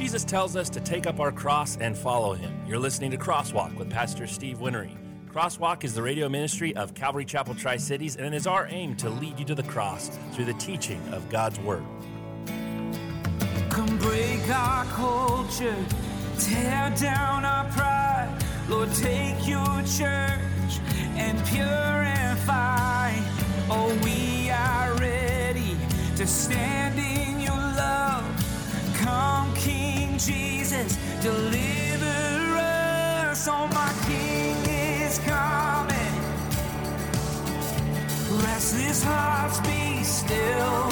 Jesus tells us to take up our cross and follow him. You're listening to Crosswalk with Pastor Steve Winnery. Crosswalk is the radio ministry of Calvary Chapel Tri-Cities, and it is our aim to lead you to the cross through the teaching of God's Word. Come break our culture, tear down our pride. Lord, take your church and purify. Oh, we are ready to stand in your love. Come, King Jesus, deliver us. Oh, my King is coming. Restless hearts be still.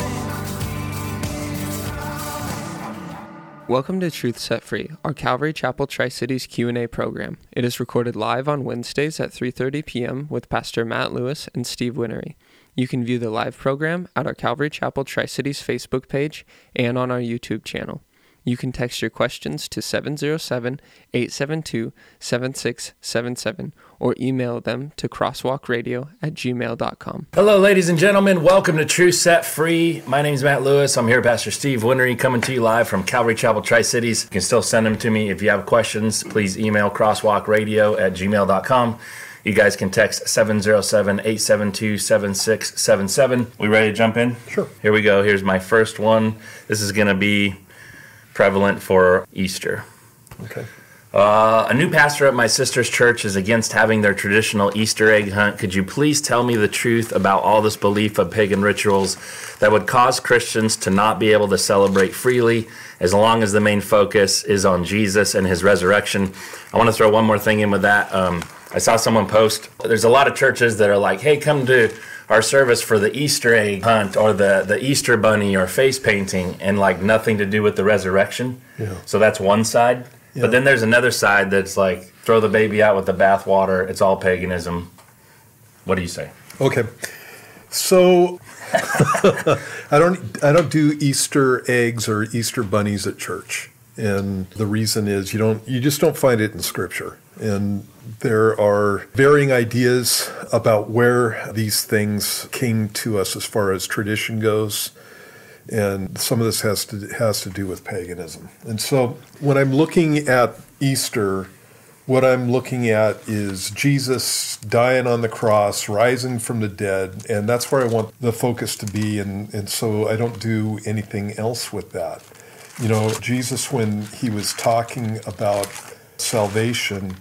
Welcome to Truth Set Free, our Calvary Chapel Tri-Cities Q&A program. It is recorded live on Wednesdays at 3:30 p.m. with Pastor Matt Lewis and Steve Winnery. You can view the live program at our Calvary Chapel Tri-Cities Facebook page and on our YouTube channel. You can text your questions to 707-872-7677 or email them to crosswalkradio@gmail.com. Hello, ladies and gentlemen. Welcome to Truth Set Free. My name is Matt Lewis. I'm here, Pastor Steve Winnery, coming to you live from Calvary Chapel Tri-Cities. You can still send them to me. If you have questions, please email crosswalkradio@gmail.com. You guys can text 707-872-7677. We ready to jump in? Sure. Here we go. Here's my first one. This is going to be prevalent for Easter. Okay. A new pastor at my sister's church is against having their traditional Easter egg hunt. Could you please tell me the truth about all this belief of pagan rituals that would cause Christians to not be able to celebrate freely as long as the main focus is on Jesus and his resurrection? I want to throw one more thing in with that. I saw someone post, there's a lot of churches that are like, hey, come to our service for the Easter egg hunt or the Easter bunny or face painting, and like nothing to do with the resurrection. Yeah. So that's one side. Yeah. But then there's another side that's like, throw the baby out with the bathwater. It's all paganism. What do you say? Okay. So I don't do Easter eggs or Easter bunnies at church. And the reason is you just don't find it in Scripture. And there are varying ideas about where these things came to us as far as tradition goes. And some of this has to do with paganism. And so when I'm looking at Easter, what I'm looking at is Jesus dying on the cross, rising from the dead, and that's where I want the focus to be. And so I don't do anything else with that. You know, Jesus, when he was talking about salvation,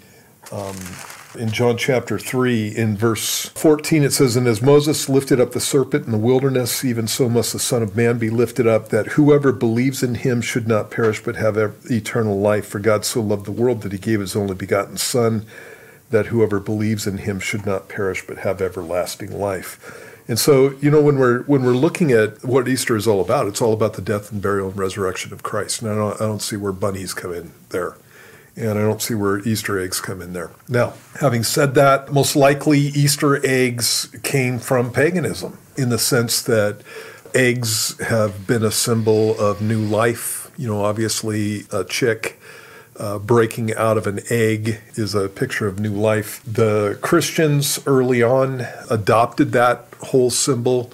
in John chapter 3, in verse 14, it says, "And as Moses lifted up the serpent in the wilderness, even so must the Son of Man be lifted up, that whoever believes in him should not perish but have eternal life. For God so loved the world that he gave his only begotten Son, that whoever believes in him should not perish but have everlasting life." And so, you know, when we're looking at what Easter is all about, it's all about the death and burial and resurrection of Christ. And I don't see where bunnies come in there. And I don't see where Easter eggs come in there. Now, having said that, most likely Easter eggs came from paganism in the sense that eggs have been a symbol of new life. You know, obviously a chick breaking out of an egg is a picture of new life. The Christians early on adopted that whole symbol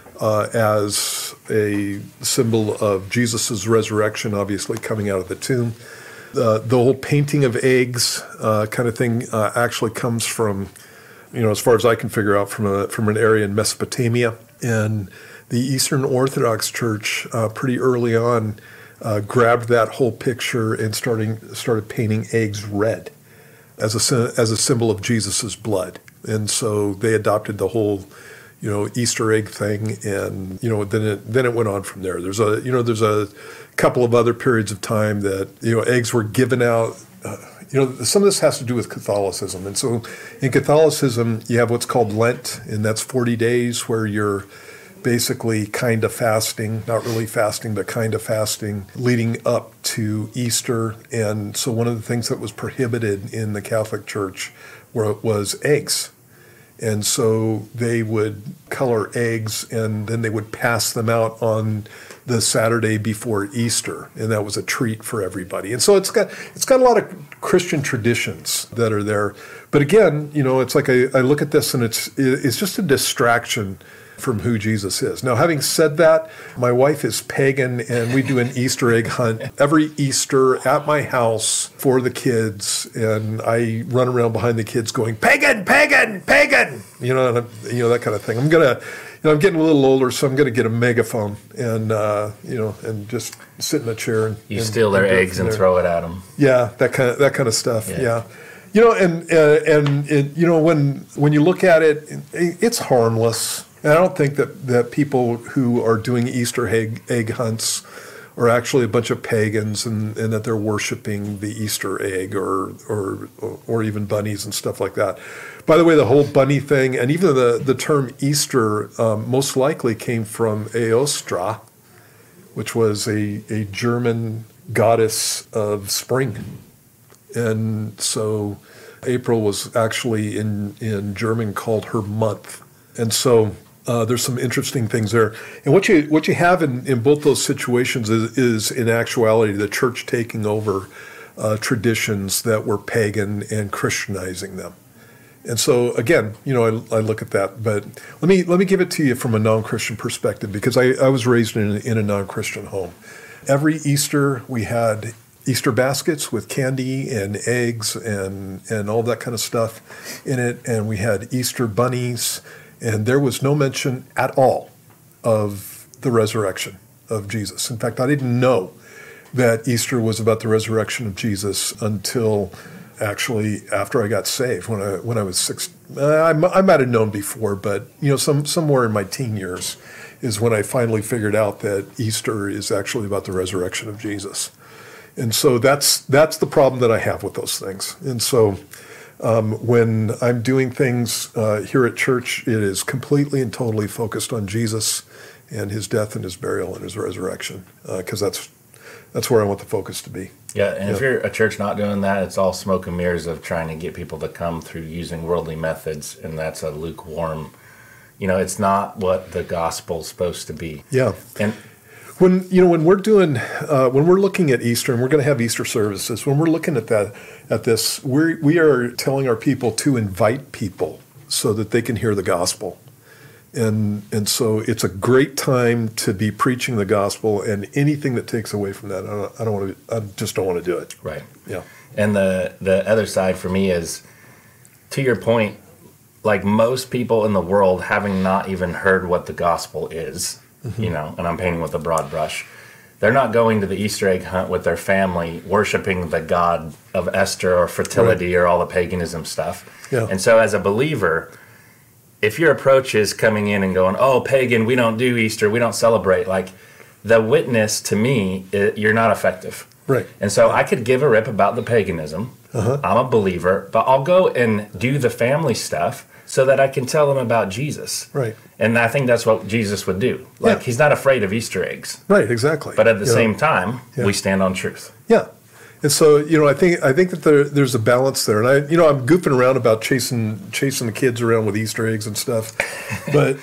as a symbol of Jesus' resurrection, obviously coming out of the tomb. The whole painting of eggs kind of thing actually comes from, you know, as far as I can figure out, from an area in Mesopotamia. And the Eastern Orthodox Church pretty early on grabbed that whole picture and started painting eggs red as a symbol of Jesus' blood. And so they adopted the whole, you know, Easter egg thing, and you know, then it went on from there. There's a couple of other periods of time that, you know, eggs were given out. You know, some of this has to do with Catholicism, and so in Catholicism you have what's called Lent, and that's 40 days where you're basically kind of fasting, not really fasting, but kind of fasting, leading up to Easter. And so one of the things that was prohibited in the Catholic Church was eggs. And so they would color eggs, and then they would pass them out on the Saturday before Easter, and that was a treat for everybody. And so it's got a lot of Christian traditions that are there. But again, it's like I look at this and it's just a distraction from who Jesus is. Now, having said that, my wife is pagan, and we do an Easter egg hunt every Easter at my house for the kids, and I run around behind the kids going, pagan, pagan, pagan, that kind of thing. I'm getting a little older, so I'm going to get a megaphone and, and just sit in a chair. And steal their eggs and throw it at them. Yeah, that kind of stuff. Yeah. When you look at it, it's harmless. And I don't think that people who are doing Easter egg hunts are actually a bunch of pagans and that they're worshiping the Easter egg or even bunnies and stuff like that. By the way, the whole bunny thing and even the term Easter most likely came from Eostra, which was a German goddess of spring. And so April was actually in German called her month. And so there's some interesting things there. And what you have in both those situations is in actuality the church taking over traditions that were pagan and Christianizing them. And so again, I look at that. But let me give it to you from a non-Christian perspective, because I was raised in a non-Christian home. Every Easter we had Easter baskets with candy and eggs and all that kind of stuff in it, and we had Easter bunnies. And there was no mention at all of the resurrection of Jesus. In fact, I didn't know that Easter was about the resurrection of Jesus until actually after I got saved. When I was 6, I might have known before, but somewhere in my teen years is when I finally figured out that Easter is actually about the resurrection of Jesus. And so that's the problem that I have with those things. And so when I'm doing things here at church, it is completely and totally focused on Jesus and his death and his burial and his resurrection, because that's where I want the focus to be. Yeah, and if you're a church not doing that, it's all smoke and mirrors of trying to get people to come through using worldly methods, and that's a lukewarm. It's not what the gospel's supposed to be. Yeah, and when we're doing when we're looking at Easter, and we're going to have Easter services, when we're looking at this, we are telling our people to invite people so that they can hear the gospel, and so it's a great time to be preaching the gospel, and anything that takes away from that, I just don't want to do it. Right. Yeah. And the other side for me is, to your point, like most people in the world, having not even heard what the gospel is. And I'm painting with a broad brush. They're not going to the Easter egg hunt with their family, worshiping the god of Esther or fertility or all the paganism stuff. Yeah. And so as a believer, if your approach is coming in and going, oh, pagan, we don't do Easter, we don't celebrate, like the witness to me, you're not effective. Right. And so I could give a rip about the paganism. I'm a believer, but I'll go and do the family stuff so that I can tell them about Jesus. Right. And I think that's what Jesus would do. Like, he's not afraid of Easter eggs. Right, exactly. But at the same time, we stand on truth. Yeah. And so, I think that there's a balance there. And I'm goofing around about chasing the kids around with Easter eggs and stuff. But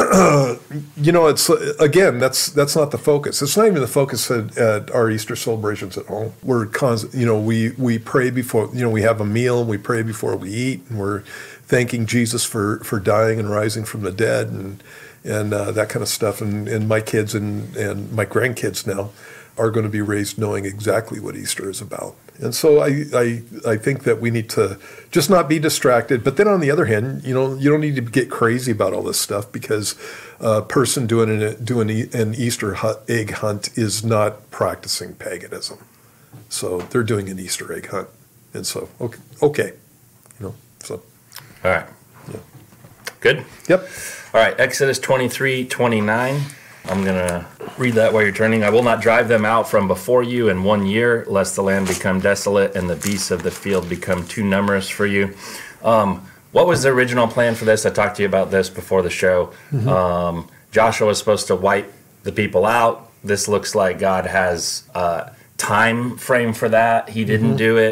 it's again, that's not the focus. It's not even the focus at our Easter celebrations at home. We're we pray before, we have a meal, we pray before we eat, and we're thanking Jesus for dying and rising from the dead and that kind of stuff. And my kids and my grandkids now are going to be raised knowing exactly what Easter is about. And so I think that we need to just not be distracted. But then on the other hand, you don't need to get crazy about all this stuff, because a person doing an Easter egg hunt is not practicing paganism. So they're doing an Easter egg hunt. And so, okay. So. All right. Yeah. Good? Yep. All right, Exodus 23:29. I'm going to read that while you're turning. I will not drive them out from before you in 1 year, lest the land become desolate and the beasts of the field become too numerous for you. What was the original plan for this? I talked to you about this before the show. Joshua was supposed to wipe the people out. This looks like God has a time frame for that. He didn't do it.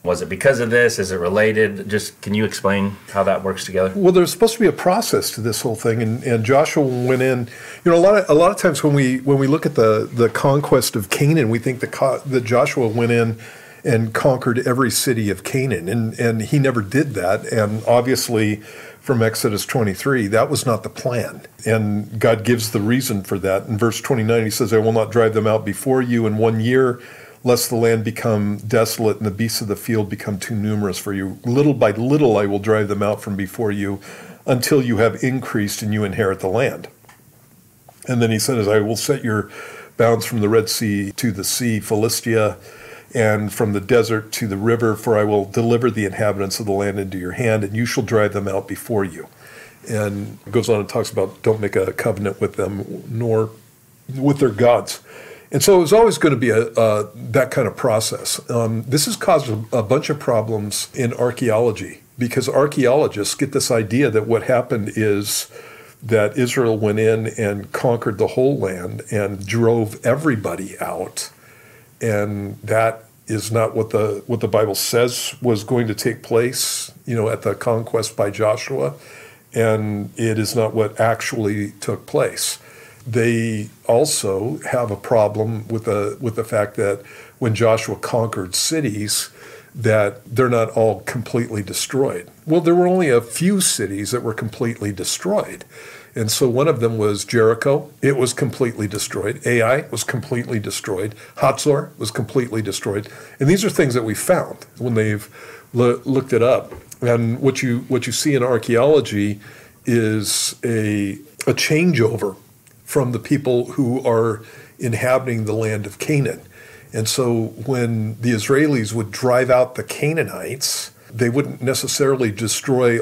Was it because of this? Is it related? Just can you explain how that works together? Well, there's supposed to be a process to this whole thing, and Joshua went in. You know, a lot of times when we look at the conquest of Canaan, we think that Joshua went in and conquered every city of Canaan, and he never did that. And obviously, from Exodus 23, that was not the plan. And God gives the reason for that. In verse 29, he says, "I will not drive them out before you in 1 year, lest the land become desolate and the beasts of the field become too numerous for you. Little by little I will drive them out from before you until you have increased and you inherit the land." And then he says, "I will set your bounds from the Red Sea to the sea, Philistia, and from the desert to the river, for I will deliver the inhabitants of the land into your hand, and you shall drive them out before you." And it goes on and talks about don't make a covenant with them, nor with their gods. And so it was always going to be that kind of process. This has caused a bunch of problems in archaeology, because archaeologists get this idea that what happened is that Israel went in and conquered the whole land and drove everybody out. And that is not what the Bible says was going to take place, at the conquest by Joshua. And it is not what actually took place. They also have a problem with the fact that when Joshua conquered cities, that they're not all completely destroyed. Well, there were only a few cities that were completely destroyed. And so one of them was Jericho. It was completely destroyed. Ai was completely destroyed. Hatzor was completely destroyed. And these are things that we found when they've looked it up. And what you see in archaeology is a changeover from the people who are inhabiting the land of Canaan. And so when the Israelis would drive out the Canaanites, they wouldn't necessarily destroy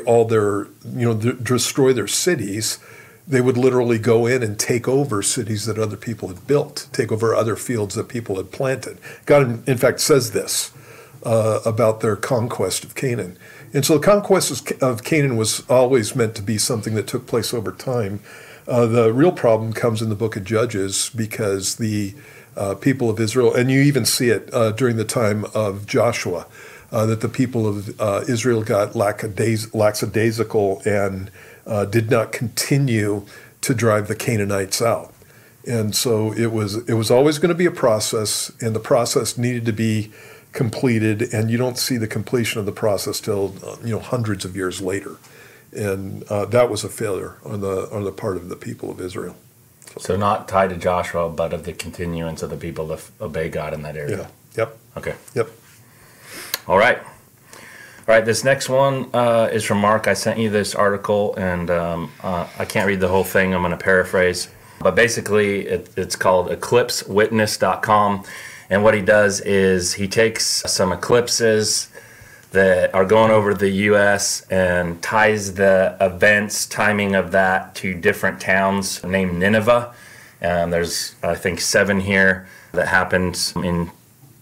destroy their cities. They would literally go in and take over cities that other people had built, take over other fields that people had planted. God, in fact, says this about their conquest of Canaan. And so the conquest of Canaan was always meant to be something that took place over time. The real problem comes in the book of Judges, because the people of Israel, and you even see it during the time of Joshua, that the people of Israel got lackadaisical and did not continue to drive the Canaanites out. And so it was always going to be a process, and the process needed to be completed, and you don't see the completion of the process till hundreds of years later. And that was a failure on the part of the people of Israel. So not tied to Joshua, but of the continuance of the people to obey God in that area. Yeah. Yep. Okay. Yep. All right. This next one is from Mark. I sent you this article, and I can't read the whole thing. I'm going to paraphrase. But basically, it's called EclipseWitness.com. And what he does is he takes some eclipses that are going over the U.S. and ties the events, timing of that to different towns named Nineveh. There's, I think, 7 here that happened in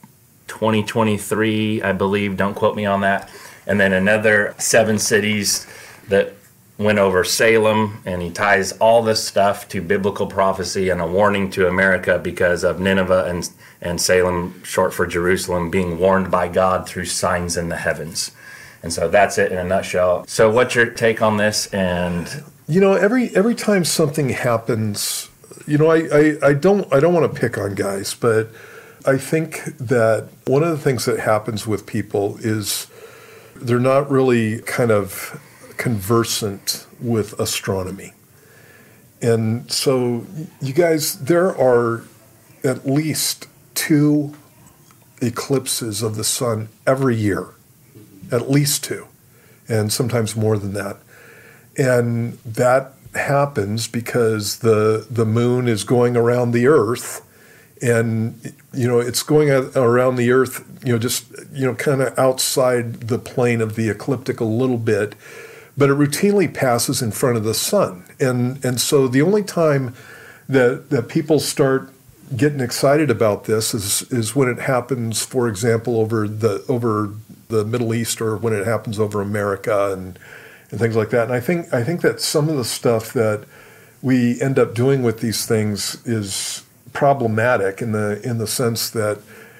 2023, I believe. Don't quote me on that. And then another 7 cities that went over Salem, and he ties all this stuff to biblical prophecy and a warning to America because of Nineveh and Salem, short for Jerusalem, being warned by God through signs in the heavens. And so that's it in a nutshell. So what's your take on this? And every time something happens, I don't want to pick on guys, but I think that one of the things that happens with people is they're not really kind of conversant with astronomy. And so, you guys, there are at least 2 eclipses of the sun every year. At least 2. And sometimes more than that. And that happens because the moon is going around the earth, and it's going around the earth just kind of outside the plane of the ecliptic a little bit, but it routinely passes in front of the sun. And so the only time that people start getting excited about this is when it happens, for example, over the Middle East, or when it happens over America and things like that. And I think that some of the stuff that we end up doing with these things is problematic in the sense that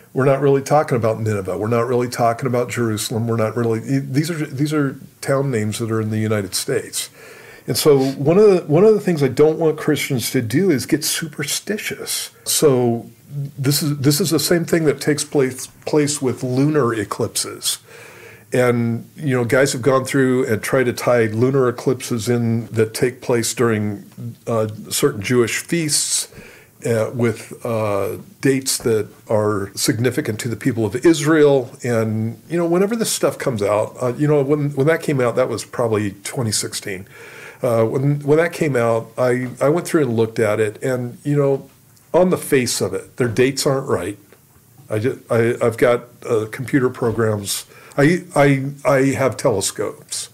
We're not really talking about Nineveh. We're not really talking about Jerusalem. We're not really. These are town names that are in the United States. And so one of the things I don't want Christians to do is get superstitious. So this is the same thing that takes place with lunar eclipses. And, guys have gone through and tried to tie lunar eclipses in that take place during certain Jewish feasts with dates that are significant to the people of Israel. And, whenever this stuff comes out, when that came out, that was probably 2016. When that came out, I went through and looked at it, and, on the face of it, their dates aren't right. I've got computer programs. I have telescopes,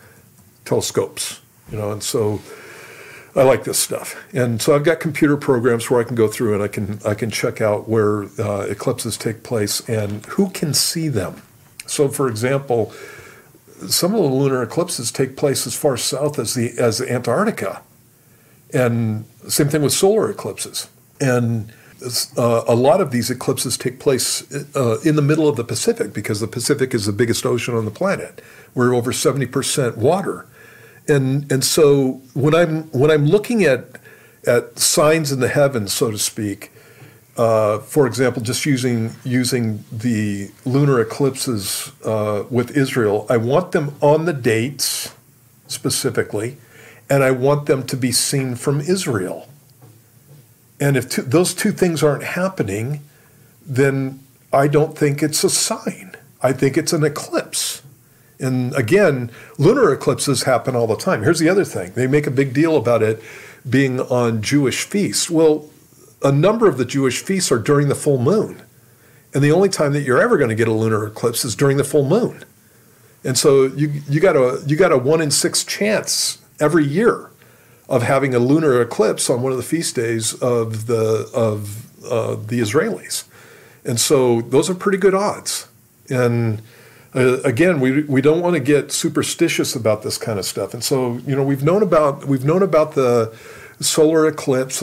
and so I like this stuff. And so I've got computer programs where I can go through and I can check out where eclipses take place and who can see them. So, for example, some of the lunar eclipses take place as far south as Antarctica, and same thing with solar eclipses. And a lot of these eclipses take place in the middle of the Pacific, because the Pacific is the biggest ocean on the planet. We're over 70% water, and so when I'm looking at signs in the heavens, so to speak, for example, just using the lunar eclipses with Israel, I want them on the dates specifically, and I want them to be seen from Israel. And if those two things aren't happening, then I don't think it's a sign. I think it's an eclipse. And again, lunar eclipses happen all the time. Here's the other thing. They make a big deal about it being on Jewish feasts. Well, a number of the Jewish feasts are during the full moon. And the only time that you're ever going to get a lunar eclipse is during the full moon. And so you got a 1 in 6 chance every year of having a lunar eclipse on one of the feast days of the Israelis. And so those are pretty good odds. And again, we don't want to get superstitious about this kind of stuff. And so, we've known about the solar eclipse.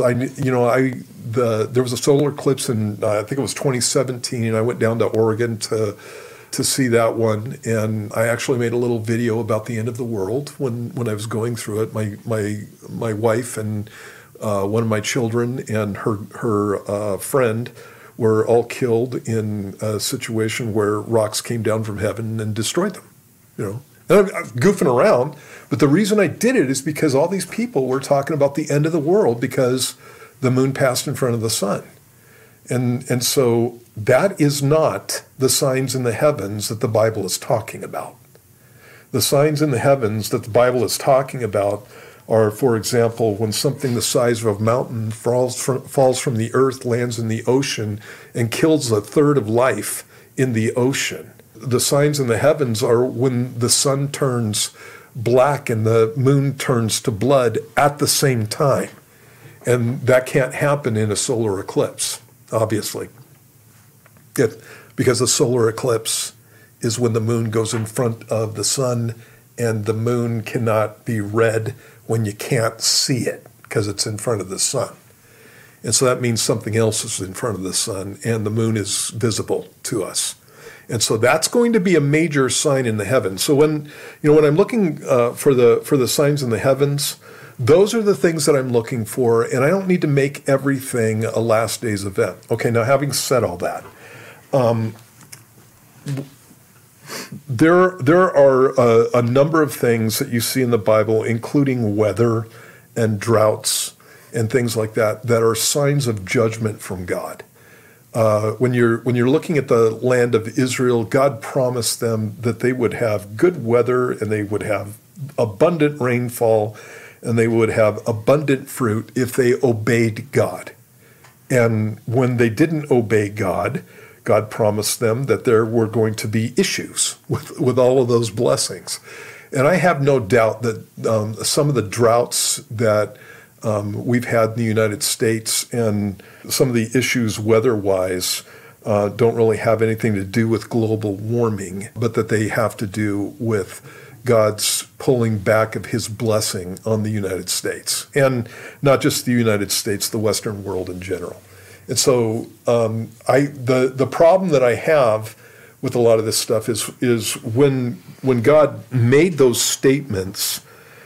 There was a solar eclipse in I think it was 2017, and I went down to Oregon to see that one, and I actually made a little video about the end of the world when I was going through it. My wife and one of my children and her friend were all killed in a situation where rocks came down from heaven and destroyed them. And I'm goofing around, but the reason I did it is because all these people were talking about the end of the world because the moon passed in front of the sun. And so that is not the signs in the heavens that the Bible is talking about. The signs in the heavens that the Bible is talking about are, for example, when something the size of a mountain falls from the earth, lands in the ocean, and kills a third of life in the ocean. The signs in the heavens are when the sun turns black and the moon turns to blood at the same time. And that can't happen in a solar eclipse, obviously. Because a solar eclipse is when the moon goes in front of the sun, and the moon cannot be read when you can't see it because it's in front of the sun. And so that means something else is in front of the sun, and the moon is visible to us. And so that's going to be a major sign in the heavens. So when I'm looking for the signs in the heavens, those are the things that I'm looking for, and I don't need to make everything a last days event. Okay, now having said all that, there are a number of things that you see in the Bible, including weather and droughts and things like that, that are signs of judgment from God. When you're looking at the land of Israel, God promised them that they would have good weather and they would have abundant rainfall and they would have abundant fruit if they obeyed God. And when they didn't obey God, God promised them that there were going to be issues with all of those blessings. And I have no doubt that some of the droughts that we've had in the United States and some of the issues weather-wise don't really have anything to do with global warming, but that they have to do with God's pulling back of his blessing on the United States. And not just the United States, the Western world in general. And so the problem that I have with a lot of this stuff is when God made those statements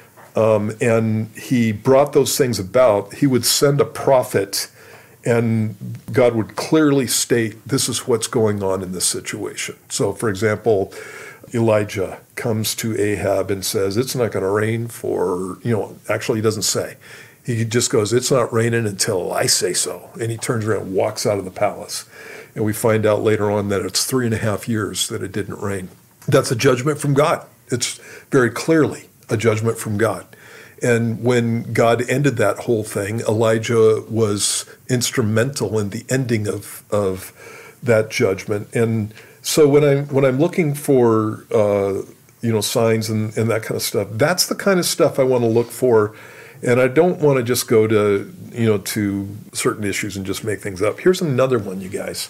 and he brought those things about, he would send a prophet and God would clearly state, this is what's going on in this situation. So, for example, Elijah comes to Ahab and says, it's not going to rain for, actually he doesn't say. He just goes, it's not raining until I say so. And he turns around and walks out of the palace. And we find out later on that it's 3.5 years that it didn't rain. That's a judgment from God. It's very clearly a judgment from God. And when God ended that whole thing, Elijah was instrumental in the ending of that judgment. And so when I'm looking for signs and that kind of stuff, that's the kind of stuff I want to look for. And I don't want to just go to certain issues and just make things up. Here's another one, you guys.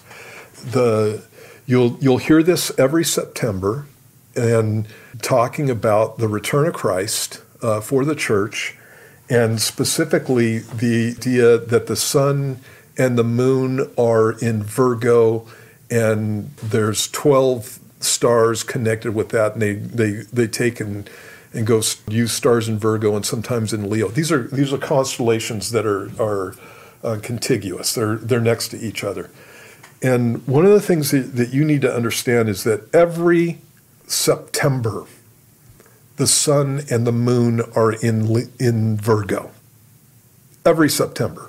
You'll hear this every September, and talking about the return of Christ for the church, and specifically the idea that the sun and the moon are in Virgo, and there's 12 stars connected with that, and they take and go use stars in Virgo and sometimes in Leo. These are constellations that are contiguous. They're next to each other. And one of the things that you need to understand is that every September, the sun and the moon are in Virgo. Every September.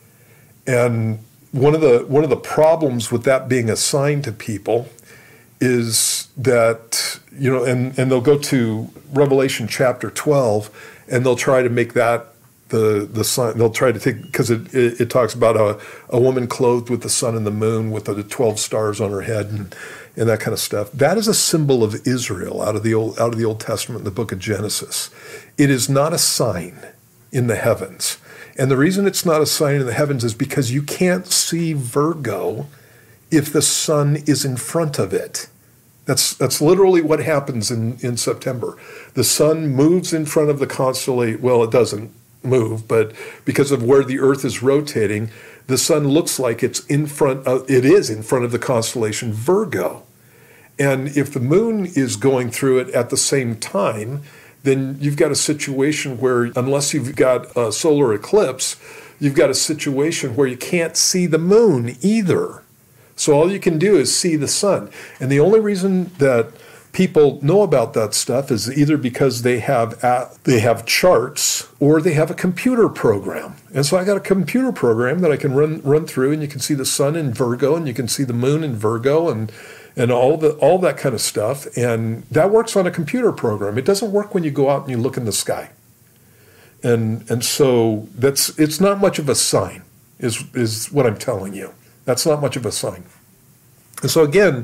And one of the problems with that being assigned to people is that, and they'll go to Revelation chapter 12, and they'll try to make that the sun. They'll try to take, because it talks about a woman clothed with the sun and the moon with the 12 stars on her head and that kind of stuff. That is a symbol of Israel out of the Old Testament in the book of Genesis. It is not a sign in the heavens. And the reason it's not a sign in the heavens is because you can't see Virgo if the sun is in front of it. That's literally what happens in September. The sun moves in front of the constellation. Well, it doesn't move, but because of where the Earth is rotating, the sun looks like it is in front of the constellation Virgo. And if the moon is going through it at the same time, then you've got a situation where, unless you've got a solar eclipse, you've got a situation where you can't see the moon either. So all you can do is see the sun. And the only reason that people know about that stuff is either because they have charts or they have a computer program. And so I got a computer program that I can run through, and you can see the sun in Virgo, and you can see the moon in Virgo, and all that kind of stuff. And that works on a computer program. It doesn't work when you go out and you look in the sky. And so it's not much of a sign, is what I'm telling you. That's not much of a sign. And so again,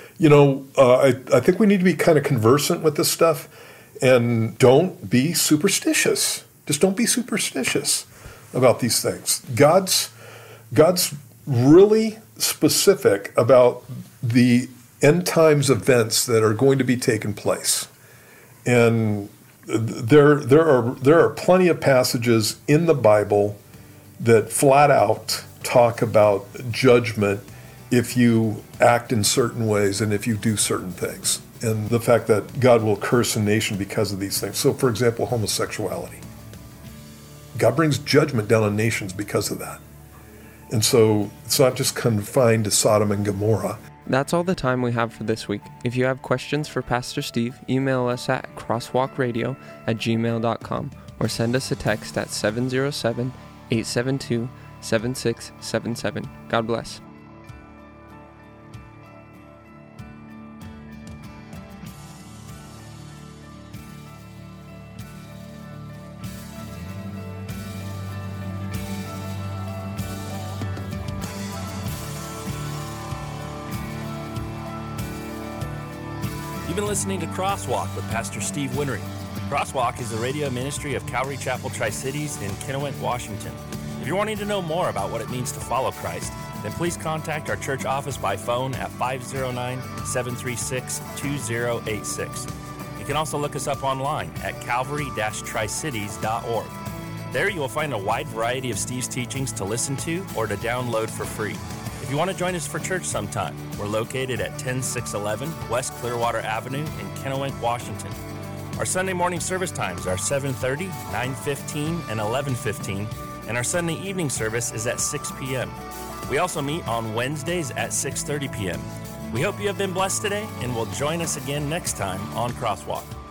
I think we need to be kind of conversant with this stuff, and don't be superstitious. Just don't be superstitious about these things. God's really specific about the end times events that are going to be taking place. And there are plenty of passages in the Bible that flat out talk about judgment if you act in certain ways and if you do certain things, and the fact that God will curse a nation because of these things. So, for example, homosexuality. God brings judgment down on nations because of that. And so it's not just confined to Sodom and Gomorrah. That's all the time we have for this week. If you have questions for Pastor Steve, email us at crosswalkradio@gmail.com or send us a text at 707-872-7677. God bless. You've been listening to Crosswalk with Pastor Steve Winnery. Crosswalk is the radio ministry of Calvary Chapel Tri-Cities in Kennewick, Washington. If you're wanting to know more about what it means to follow Christ, then please contact our church office by phone at 509-736-2086. You can also look us up online at calvary-tricities.org. There you will find a wide variety of Steve's teachings to listen to or to download for free. If you want to join us for church sometime, we're located at 10611 West Clearwater Avenue in Kennewick, Washington. Our Sunday morning service times are 7:30, 9:15, and 11:15, and our Sunday evening service is at 6 p.m. We also meet on Wednesdays at 6:30 p.m. We hope you have been blessed today, and will join us again next time on Crosswalk.